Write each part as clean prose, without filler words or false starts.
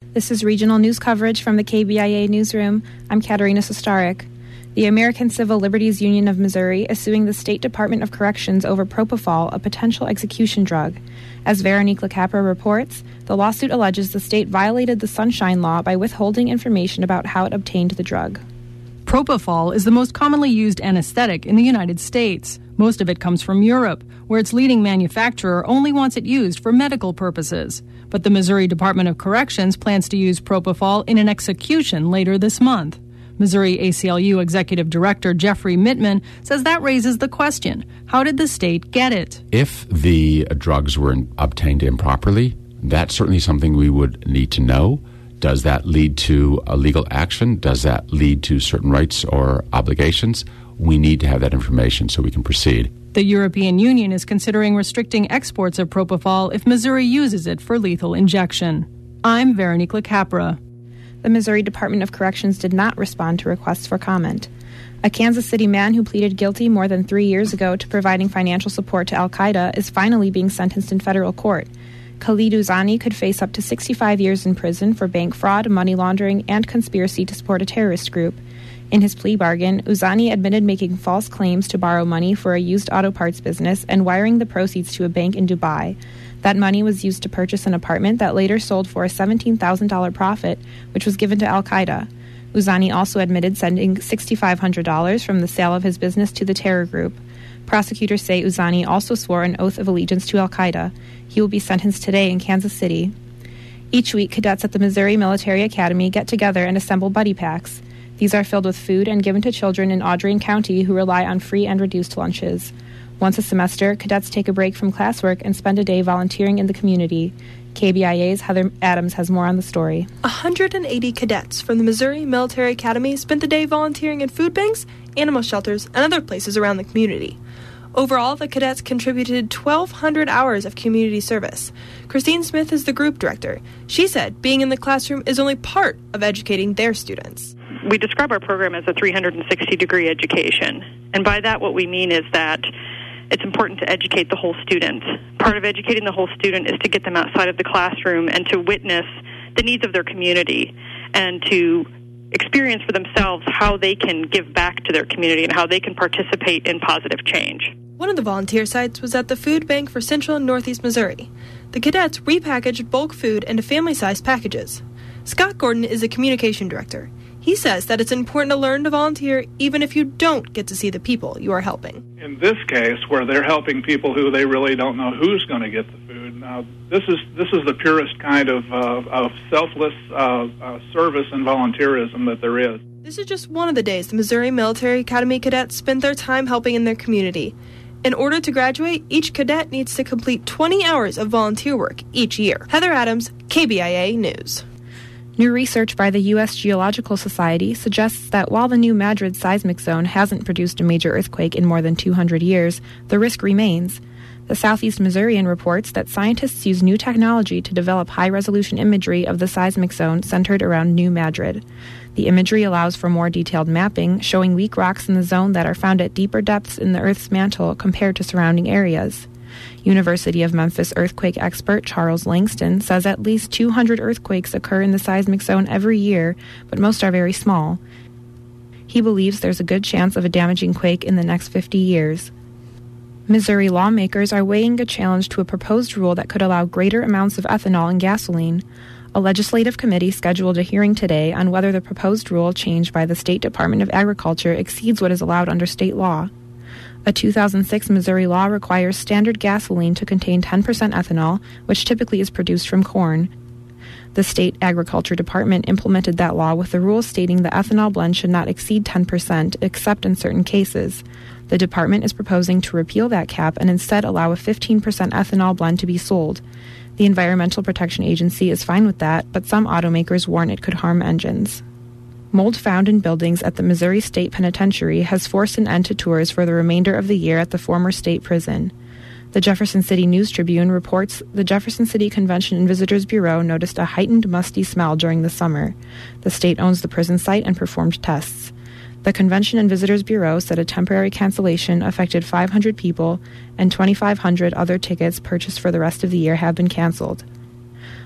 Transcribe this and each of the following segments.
This is regional news coverage from the KBIA newsroom. I'm Katerina Sostarek. The American Civil Liberties Union of Missouri is suing the State Department of Corrections over propofol, a potential execution drug. As Veronique LaCapra reports, the lawsuit alleges the state violated the Sunshine Law by withholding information about how it obtained the drug. Propofol is the most commonly used anesthetic in the United States. Most of it comes from Europe, where its leading manufacturer only wants it used for medical purposes. But the Missouri Department of Corrections plans to use propofol in an execution later this month. Missouri ACLU Executive Director Jeffrey Mittman says that raises the question, how did the state get it? If the drugs were obtained improperly, that's certainly something we would need to know. Does that lead to a legal action? Does that lead to certain rights or obligations? We need to have that information so we can proceed. The European Union is considering restricting exports of propofol if Missouri uses it for lethal injection. I'm Veronique LaCapra. The Missouri Department of Corrections did not respond to requests for comment. A Kansas City man who pleaded guilty more than 3 years ago to providing financial support to al-Qaeda is finally being sentenced in federal court. Khalid Ouzani could face up to 65 years in prison for bank fraud, money laundering, and conspiracy to support a terrorist group. In his plea bargain, Ouzani admitted making false claims to borrow money for a used auto parts business and wiring the proceeds to a bank in Dubai. That money was used to purchase an apartment that later sold for a $17,000 profit, which was given to al-Qaeda. Ouzani also admitted sending $6,500 from the sale of his business to the terror group. Prosecutors say Ouzani also swore an oath of allegiance to al-Qaeda. He will be sentenced today in Kansas City. Each week, cadets at the Missouri Military Academy get together and assemble buddy packs. These are filled with food and given to children in Audrain County who rely on free and reduced lunches. Once a semester, cadets take a break from classwork and spend a day volunteering in the community. KBIA's Heather Adams has more on the story. 180 cadets from the Missouri Military Academy spent the day volunteering in food banks, animal shelters, and other places around the community. Overall, the cadets contributed 1,200 hours of community service. Christine Smith is the group director. She said being in the classroom is only part of educating their students. We describe our program as a 360-degree education. And by that, what we mean is that it's important to educate the whole student. Part of educating the whole student is to get them outside of the classroom and to witness the needs of their community and to experience for themselves how they can give back to their community and how they can participate in positive change. One of the volunteer sites was at the Food Bank for Central and Northeast Missouri. The cadets repackaged bulk food into family-sized packages. Scott Gordon is the communication director. He says that it's important to learn to volunteer even if you don't get to see the people you are helping. In this case, where they're helping people who they really don't know who's going to get the food, now this is the purest kind of selfless service and volunteerism that there is. This is just one of the days the Missouri Military Academy cadets spend their time helping in their community. In order to graduate, each cadet needs to complete 20 hours of volunteer work each year. Heather Adams, KBIA News. New research by the U.S. Geological Society suggests that while the New Madrid seismic zone hasn't produced a major earthquake in more than 200 years, the risk remains. The Southeast Missourian reports that scientists use new technology to develop high-resolution imagery of the seismic zone centered around New Madrid. The imagery allows for more detailed mapping, showing weak rocks in the zone that are found at deeper depths in the Earth's mantle compared to surrounding areas. University of Memphis earthquake expert Charles Langston says at least 200 earthquakes occur in the seismic zone every year, but most are very small. He believes there's a good chance of a damaging quake in the next 50 years. Missouri lawmakers are weighing a challenge to a proposed rule that could allow greater amounts of ethanol in gasoline. A legislative committee scheduled a hearing today on whether the proposed rule changed by the State Department of Agriculture exceeds what is allowed under state law. A 2006 Missouri law requires standard gasoline to contain 10% ethanol, which typically is produced from corn. The state agriculture department implemented that law with the rule stating the ethanol blend should not exceed 10%, except in certain cases. The department is proposing to repeal that cap and instead allow a 15% ethanol blend to be sold. The Environmental Protection Agency is fine with that, but some automakers warn it could harm engines. Mold found in buildings at the Missouri State Penitentiary has forced an end to tours for the remainder of the year at the former state prison. The Jefferson City News Tribune reports the Jefferson City Convention and Visitors Bureau noticed a heightened musty smell during the summer. The state owns the prison site and performed tests. The Convention and Visitors Bureau said a temporary cancellation affected 500 people and 2,500 other tickets purchased for the rest of the year have been canceled.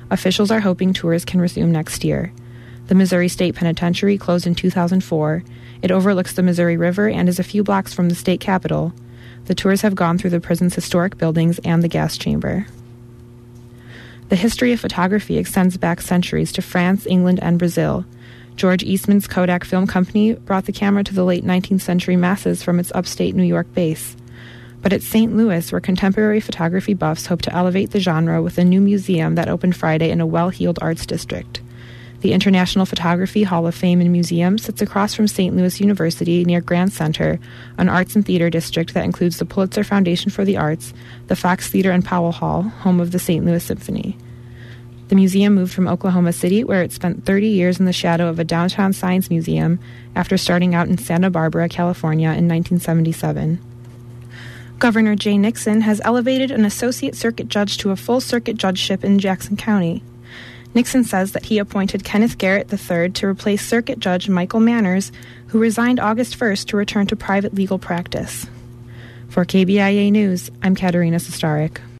Officials are hoping tours can resume next year. The Missouri State Penitentiary closed in 2004. It overlooks the Missouri River and is a few blocks from the state capitol. The tours have gone through the prison's historic buildings and the gas chamber. The history of photography extends back centuries to France, England, and Brazil. George Eastman's Kodak Film Company brought the camera to the late 19th century masses from its upstate New York base. But it's St. Louis where contemporary photography buffs hope to elevate the genre with a new museum that opened Friday in a well-heeled arts district. The International Photography Hall of Fame and Museum sits across from St. Louis University near Grand Center, an arts and theater district that includes the Pulitzer Foundation for the Arts, the Fox Theater and Powell Hall, home of the St. Louis Symphony. The museum moved from Oklahoma City, where it spent 30 years in the shadow of a downtown science museum, after starting out in Santa Barbara, California in 1977. Governor Jay Nixon has elevated an associate circuit judge to a full circuit judgeship in Jackson County. Nixon says that he appointed Kenneth Garrett III to replace Circuit Judge Michael Manners, who resigned August 1st to return to private legal practice. For KBIA News, I'm Katerina Sestarik.